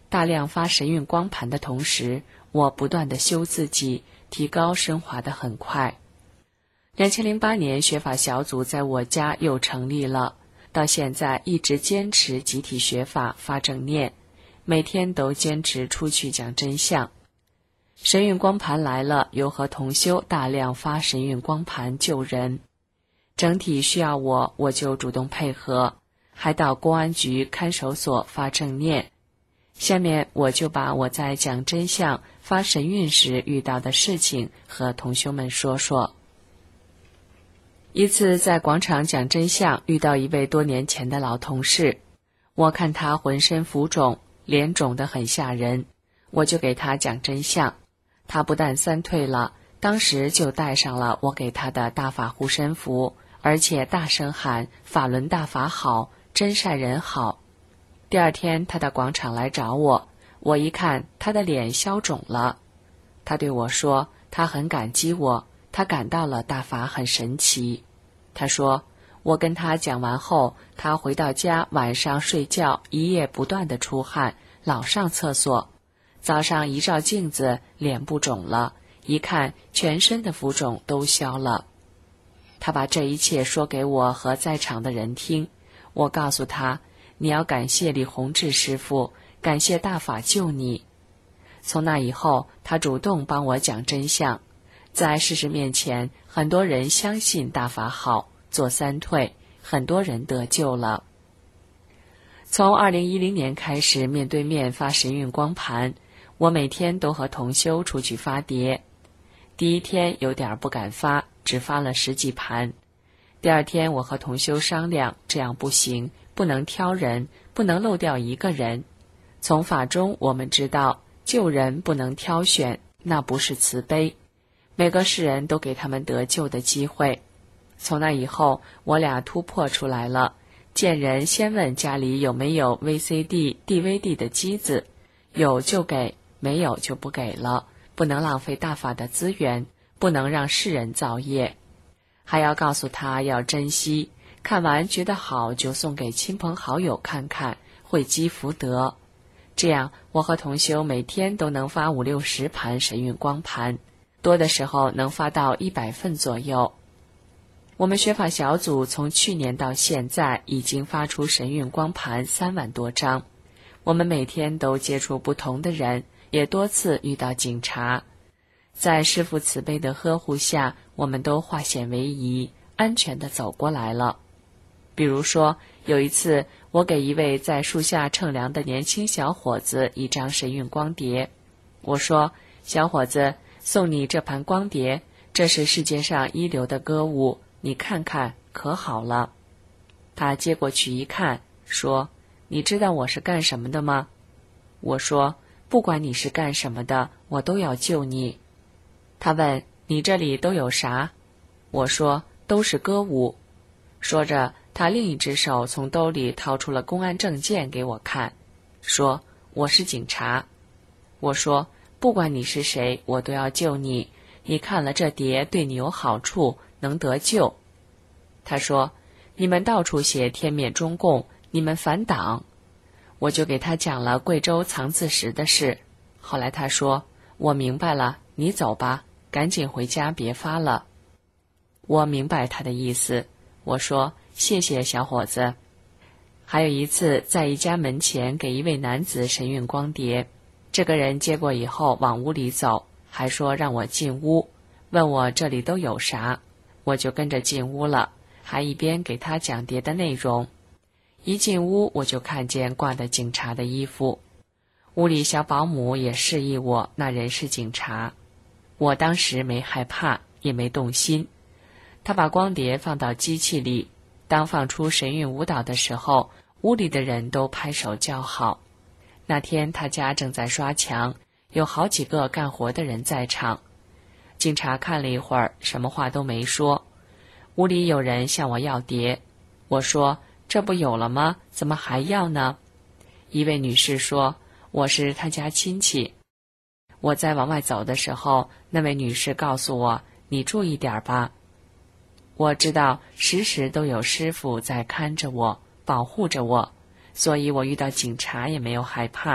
大量发神韵光盘的同时，我不断地修自己，提高升华得很快。二零零八年学法小组在我家又成立了，到现在一直坚持集体学法发正念，每天都坚持出去讲真相。神韵光盘来了，又和同修大量发神韵光盘救人，整体需要我，我就主动配合，还到公安局看守所发正念。下面我就把我在讲真相发神韵时遇到的事情和同修们说说。一次在广场讲真相，遇到一位多年前的老同事，我看他浑身浮肿，脸肿得很吓人，我就给他讲真相。他不但三退了，当时就带上了我给他的大法护身符，而且大声喊法轮大法好，真善人好。第二天他到广场来找我，我一看他的脸消肿了。他对我说他很感激我，他感到了大法很神奇。他说我跟他讲完后，他回到家晚上睡觉一夜不断地出汗，老上厕所，早上一照镜子脸不肿了，一看全身的浮肿都消了。他把这一切说给我和在场的人听，我告诉他你要感谢李洪志师父，感谢大法救你。从那以后，他主动帮我讲真相，在事实面前，很多人相信大法好，做三退，很多人得救了。从二零一零年开始面对面发神韵光盘，我每天都和同修出去发碟。第一天有点不敢发，只发了十几盘。第二天我和同修商量，这样不行，不能挑人，不能漏掉一个人。从法中我们知道，救人不能挑选，那不是慈悲。每个世人都给他们得救的机会。从那以后，我俩突破出来了，见人先问家里有没有 V C D、D V D 的机子，有就给，没有就不给了，不能浪费大法的资源，不能让世人造业。还要告诉他要珍惜，看完觉得好就送给亲朋好友看看，会积福德。这样我和同修每天都能发五六十盘神韵光盘，多的时候能发到一百份左右。我们学法小组从去年到现在已经发出神韵光盘三万多张，我们每天都接触不同的人，也多次遇到警察。在师父慈悲的呵护下，我们都化险为夷，安全地走过来了。比如说，有一次我给一位在树下乘凉的年轻小伙子一张神韵光碟，我说，小伙子，送你这盘光碟，这是世界上一流的歌舞，你看看可好了。他接过去一看，说，你知道我是干什么的吗？我说，不管你是干什么的，我都要救你。他问，你这里都有啥？我说，都是歌舞。说着，他另一只手从兜里掏出了公安证件给我看，说，我是警察。我说，不管你是谁，我都要救你，你看了这碟对你有好处，能得救。他说，你们到处写天灭中共，你们反党。我就给他讲了贵州藏字石的事。后来他说，我明白了，你走吧，赶紧回家别发了。我明白他的意思，我说，谢谢小伙子。还有一次在一家门前给一位男子神韵光碟，这个人接过以后往屋里走，还说让我进屋，问我这里都有啥，我就跟着进屋了，还一边给他讲碟的内容。一进屋我就看见挂的警察的衣服，屋里小保姆也示意我那人是警察。我当时没害怕，也没动心。他把光碟放到机器里，当放出神韵舞蹈的时候，屋里的人都拍手叫好。那天他家正在刷墙，有好几个干活的人在场。警察看了一会儿，什么话都没说。屋里有人向我要碟，我说，这不有了吗？怎么还要呢？一位女士说，我是她家亲戚。我在往外走的时候，那位女士告诉我，你注意点吧。我知道时时都有师父在看着我，保护着我，所以我遇到警察也没有害怕，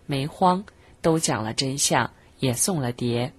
没慌，都讲了真相，也送了碟。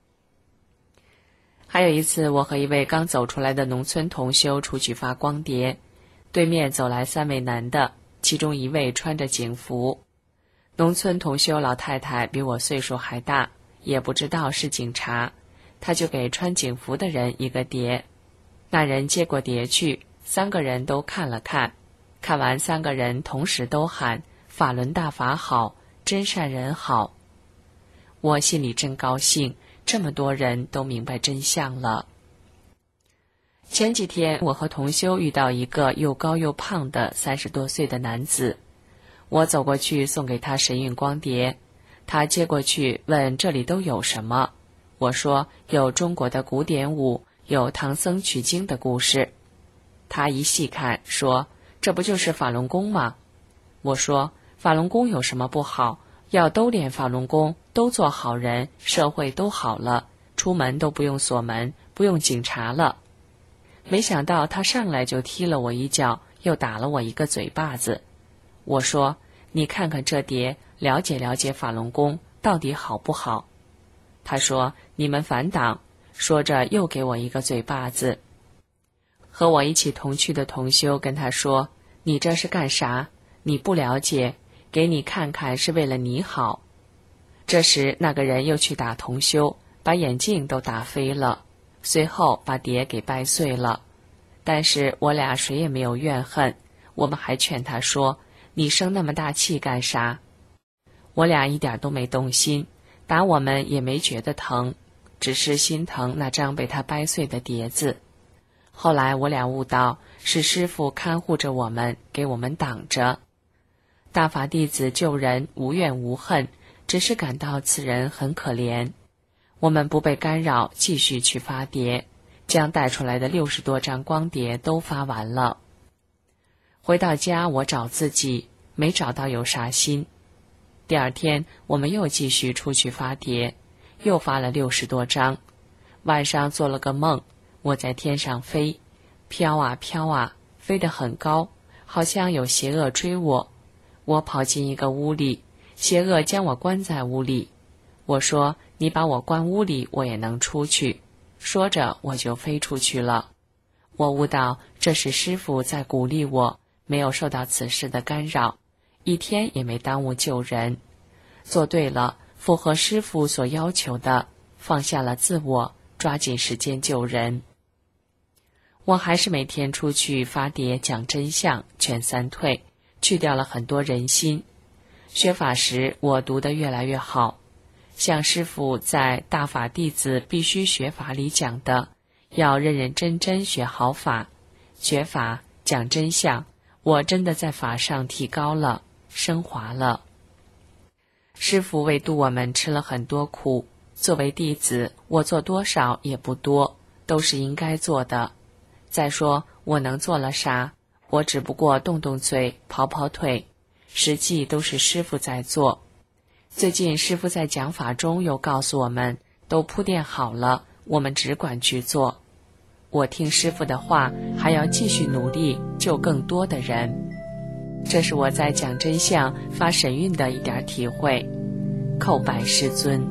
还有一次，我和一位刚走出来的农村同修出去发光碟，对面走来三位男的，其中一位穿着警服。农村同修老太太比我岁数还大，也不知道是警察，他就给穿警服的人一个碟。那人接过碟去，三个人都看了看，看完三个人同时都喊法轮大法好，真善人好。我心里真高兴，这么多人都明白真相了。前几天我和同修遇到一个又高又胖的三十多岁的男子，我走过去送给他神韵光碟，他接过去问这里都有什么。我说有中国的古典舞，有唐僧取经的故事。他一细看说这不就是法轮功吗？我说法轮功有什么不好？要都练法轮功，都做好人，社会都好了，出门都不用锁门，不用警察了。没想到他上来就踢了我一脚，又打了我一个嘴巴子。我说你看看这碟，了解了解法轮功到底好不好？他说你们反党，说着又给我一个嘴巴子。和我一起同去的同修跟他说，你这是干啥？你不了解，给你看看是为了你好。这时那个人又去打同修，把眼镜都打飞了，随后把碟给掰碎了。但是我俩谁也没有怨恨，我们还劝他说，你生那么大气干啥？我俩一点都没动心，打我们也没觉得疼，只是心疼那张被他掰碎的碟子。后来我俩悟到，是师父看护着我们，给我们挡着。大法弟子救人无怨无恨，只是感到此人很可怜。我们不被干扰，继续去发碟，将带出来的六十多张光碟都发完了。回到家，我找自己，没找到有啥新。第二天，我们又继续出去发碟，又发了六十多张。晚上做了个梦，我在天上飞，飘啊飘啊，飞得很高，好像有邪恶追我。我跑进一个屋里，邪恶将我关在屋里。我说，你把我关屋里，我也能出去。说着，我就飞出去了。我悟到，这是师父在鼓励我，没有受到此事的干扰，一天也没耽误救人。做对了，符合师父所要求的，放下了自我，抓紧时间救人。我还是每天出去发碟讲真相，劝三退，去掉了很多人心。学法时，我读得越来越好，像师父在《大法弟子必须学法》里讲的，要认认真真学好法，学法讲真相，我真的在法上提高了，升华了。师父为度我们吃了很多苦，作为弟子，我做多少也不多，都是应该做的。再说我能做了啥？我只不过动动嘴，跑跑腿，实际都是师父在做。最近师父在讲法中又告诉我们，都铺垫好了，我们只管去做。我听师父的话，还要继续努力，救更多的人。这是我在讲真相发神韵的一点体会。叩拜师尊。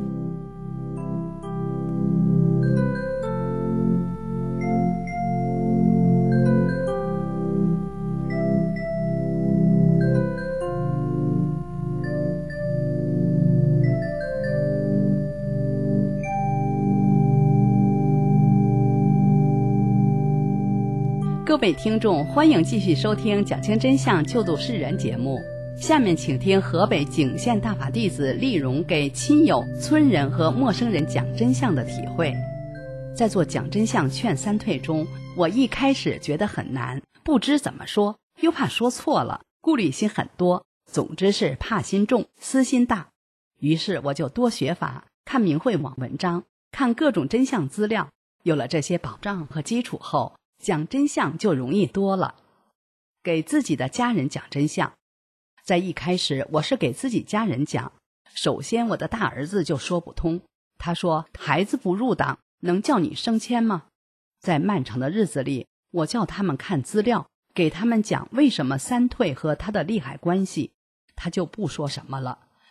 各位听众，欢迎继续收听《讲清真相，救度世人》节目。下面请听河北景县大法弟子丽蓉给亲友、村人和陌生人讲真相的体会。在做讲真相劝三退中，我一开始觉得很难，不知怎么说，又怕说错了，顾虑心很多，总之是怕心重，私心大。于是我就多学法，看明慧网文章，看各种真相资料。有了这些保障和基础后，讲真相就容易多了。给自己的家人讲真相，在一开始我是给自己家人讲。首先我的大儿子就说不通，他说孩子不入党能叫你升迁吗？在漫长的日子里，我叫他们看资料，给他们讲为什么三退和他的利害关系，他就不说什么了。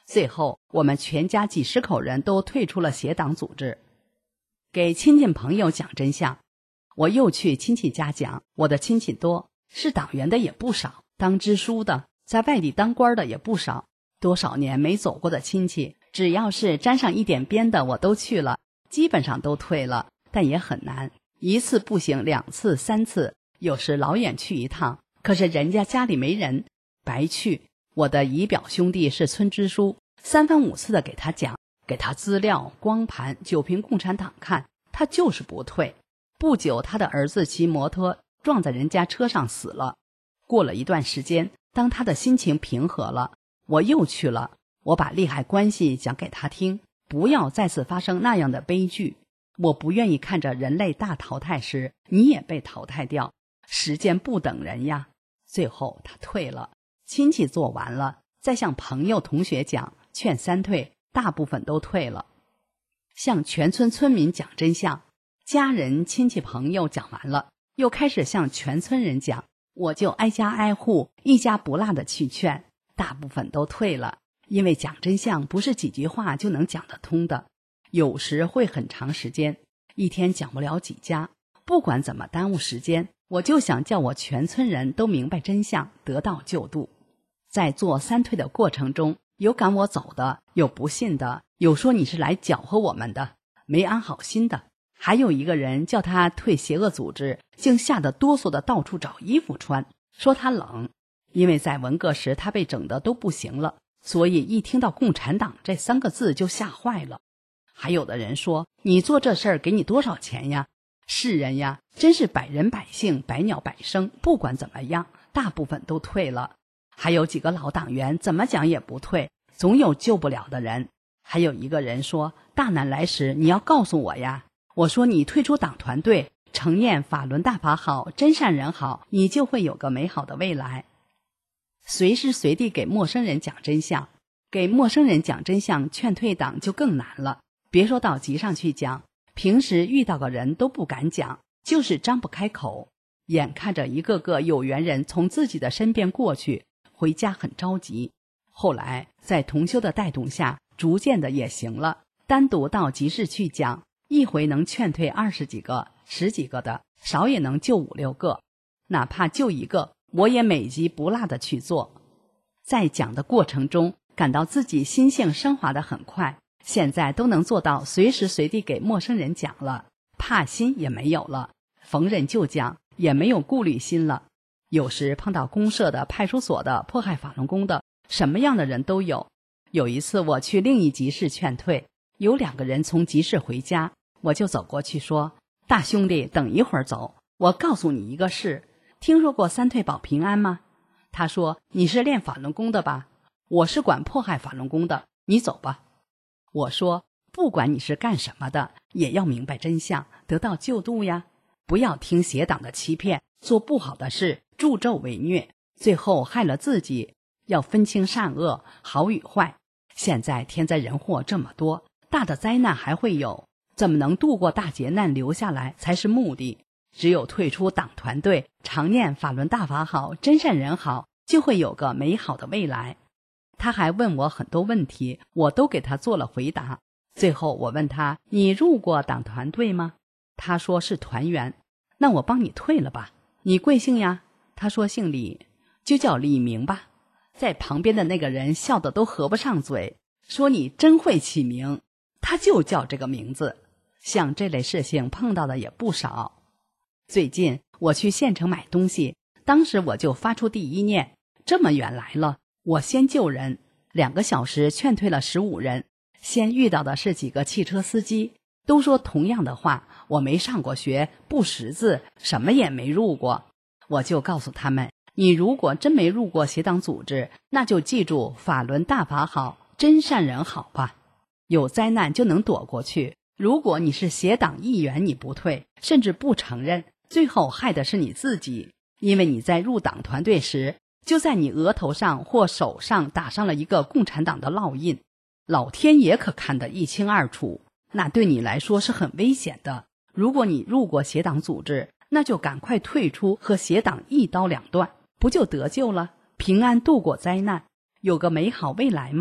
最后我们全家几十口人都退出了邪党组织。给亲戚朋友讲真相，我又去亲戚家讲，我的亲戚多，是党员的也不少，当支书的，在外地当官的也不少，多少年没走过的亲戚，只要是沾上一点边的我都去了，基本上都退了，但也很难，一次不行，两次三次，有时老远去一趟，可是人家家里没人，白去。我的姨表兄弟是村支书，三番五次的给他讲，给他资料光盘，就凭共产党看，他就是不退。不久他的儿子骑摩托撞在人家车上死了。过了一段时间，当他的心情平和了，我又去了，我把利害关系讲给他听，不要再次发生那样的悲剧。我不愿意看着人类大淘汰时你也被淘汰掉，时间不等人呀。最后他退了，亲戚做完了，再向朋友同学讲，劝三退，大部分都退了。向全村村民讲真相，家人亲戚朋友讲完了，又开始向全村人讲，我就挨家挨户一家不落的去劝，大部分都退了。因为讲真相不是几句话就能讲得通的，有时会很长时间，一天讲不了几家。不管怎么耽误时间，我就想叫我全村人都明白真相，得到救度。在做三退的过程中，有赶我走的，有不信的，有说你是来搅和我们的，没安好心的，还有一个人叫他退邪恶组织，竟吓得哆嗦的到处找衣服穿，说他冷，因为在文革时他被整得都不行了，所以一听到共产党这三个字就吓坏了。还有的人说，你做这事儿给你多少钱呀？是人呀，真是百人百姓，百鸟百生，不管怎么样，大部分都退了。还有几个老党员怎么讲也不退，总有救不了的人。还有一个人说，大难来时你要告诉我呀。我说，你退出党团队，承念法轮大法好，真善人好，你就会有个美好的未来。随时随地给陌生人讲真相，给陌生人讲真相劝退党就更难了，别说到集上去讲，平时遇到个人都不敢讲，就是张不开口。眼看着一个个有缘人从自己的身边过去，回家很着急。后来在同修的带动下，逐渐的也行了，单独到集市去讲，一回能劝退二十几个十几个的，少也能救五六个，哪怕救一个，我也每集不落的去做。在讲的过程中，感到自己心性升华的很快，现在都能做到随时随地给陌生人讲了，怕心也没有了，逢人就讲，也没有顾虑心了。有时碰到公社的、派出所的、迫害法轮功的，什么样的人都有。有一次我去另一集市劝退，有两个人从集市回家，我就走过去说，大兄弟，等一会儿走，我告诉你一个事，听说过三退保平安吗？他说，你是练法轮功的吧？我是管迫害法轮功的，你走吧。我说，不管你是干什么的，也要明白真相，得到救度呀，不要听邪党的欺骗，做不好的事，助纣为虐，最后害了自己。要分清善恶，好与坏。现在天灾人祸这么多，大的灾难还会有，怎么能度过大劫难留下来才是目的。只有退出党团队，常念法轮大法好，真善人好，就会有个美好的未来。他还问我很多问题，我都给他做了回答。最后我问他，你入过党团队吗？他说是团员。那我帮你退了吧。你贵姓呀？他说姓李，就叫李明吧。在旁边的那个人笑得都合不上嘴，说你真会起名，他就叫这个名字。像这类事情碰到的也不少。最近我去县城买东西，当时我就发出第一念，这么远来了，我先救人。两个小时劝退了十五人，先遇到的是几个汽车司机，都说同样的话，我没上过学，不识字，什么也没入过。我就告诉他们，你如果真没入过邪党组织，那就记住法轮大法好，真善人好吧。有灾难就能躲过去。如果你是邪党一员，你不退，甚至不承认，最后害的是你自己。因为你在入党团队时，就在你额头上或手上打上了一个共产党的烙印，老天爷可看得一清二楚，那对你来说是很危险的。如果你入过邪党组织，那就赶快退出，和邪党一刀两断，不就得救了，平安度过灾难，有个美好未来吗？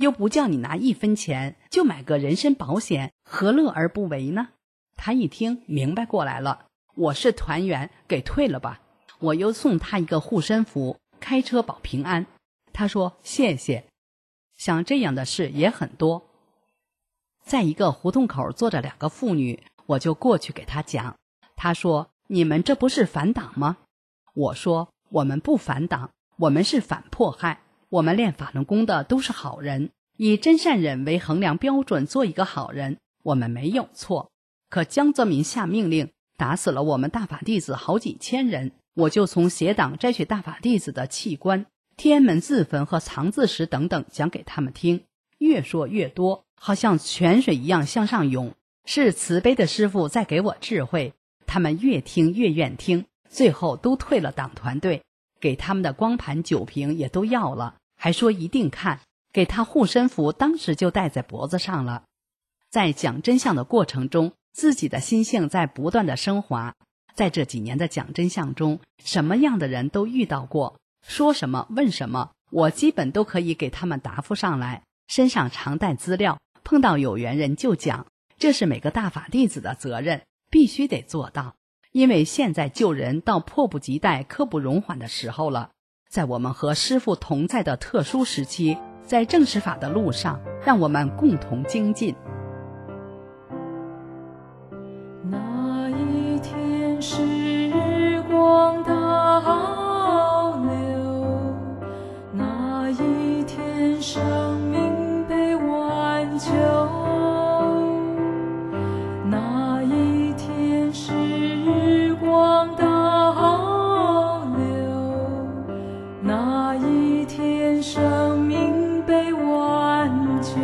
又不叫你拿一分钱，就买个人身保险，何乐而不为呢？他一听明白过来了，我是团员，给退了吧。我又送他一个护身符，开车保平安。他说谢谢。像这样的事也很多。在一个胡同口坐着两个妇女，我就过去给他讲。他说你们这不是反党吗？我说我们不反党，我们是反迫害。我们练法轮功的都是好人，以真善忍为衡量标准做一个好人，我们没有错。可江泽民下命令打死了我们大法弟子好几千人，我就从邪党摘取大法弟子的器官、天安门自焚和藏字石等等讲给他们听，越说越多，好像泉水一样向上涌。是慈悲的师父在给我智慧，他们越听越愿听，最后都退了党团队，给他们的光盘酒瓶也都要了，还说一定看，给他护身符当时就戴在脖子上了。在讲真相的过程中，自己的心性在不断的升华。在这几年的讲真相中，什么样的人都遇到过，说什么问什么，我基本都可以给他们答复上来，身上常带资料，碰到有缘人就讲，这是每个大法弟子的责任，必须得做到。因为现在救人到迫不及待、刻不容缓的时候了，在我们和师父同在的特殊时期，在正实法的路上，让我们共同精进。 那一天时光倒流，那一天生命被挽救，那一天时光倒流，那一天生命被挽救。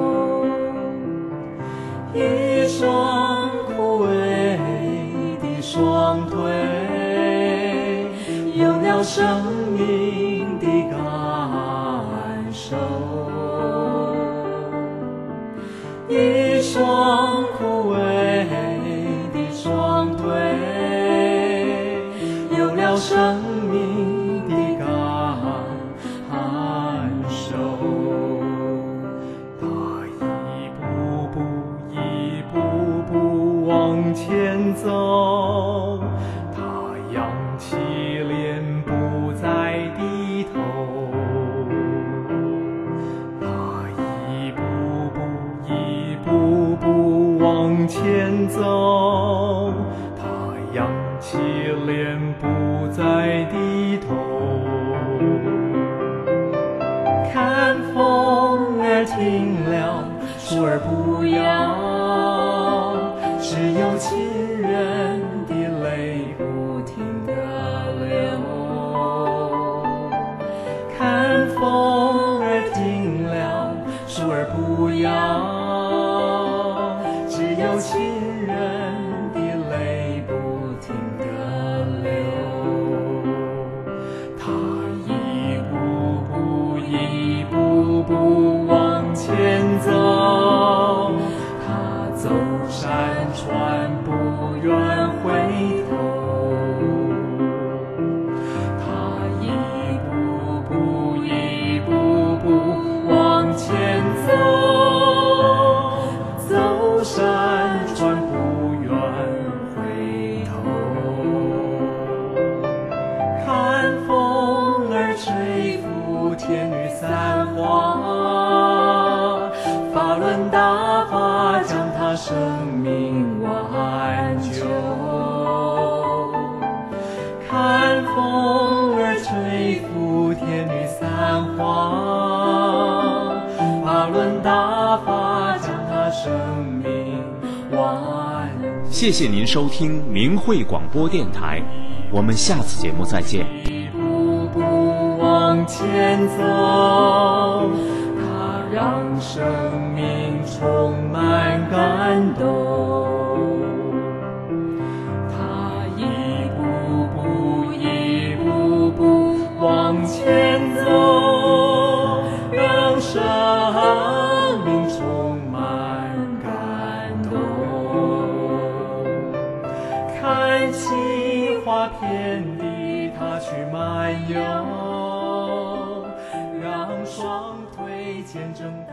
一双枯萎的双腿，有了生命的感受。一双枯萎的双腿，有了生命的感受。它一步步一步步往前走，它扬起脸不再低头。它一步步一步步往前走，它扬起脸不再低头。看风儿停了，树儿不摇，只有亲人的泪不停地流。看风儿停了，树儿不摇，只有亲人的泪不停地流。他一步步一步步往前走，他走山川不愿回头。他一步步一步步往前走，走山川不愿回头。看风儿吹拂天女散花，法轮大法将他生命挽救。看风儿吹拂天女散花，法轮大法将他生命挽救。 谢谢您收听明慧广播电台，我们下次节目再见。 一步步往前走，它让生命充满感动。它一步步一步步往前走，让生命充满感动。看奇花遍地，它去漫游，让双腿见证